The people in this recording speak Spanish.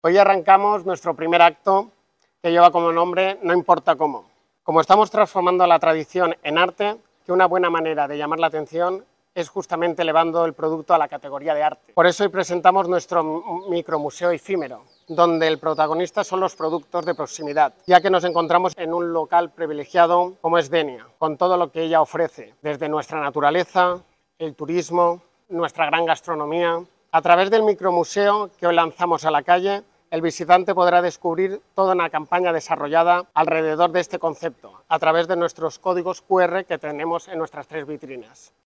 Hoy arrancamos nuestro primer acto que lleva como nombre No importa cómo. Como estamos transformando la tradición en arte, que una buena manera de llamar la atención es justamente elevando el producto a la categoría de arte. Por eso hoy presentamos nuestro micromuseo efímero, donde el protagonista son los productos de proximidad, ya que nos encontramos en un local privilegiado como es Denia, con todo lo que ella ofrece, desde nuestra naturaleza, el turismo, nuestra gran gastronomía. A través del micromuseo que hoy lanzamos a la calle, el visitante podrá descubrir toda una campaña desarrollada alrededor de este concepto, a través de nuestros códigos QR que tenemos en nuestras 3 vitrinas.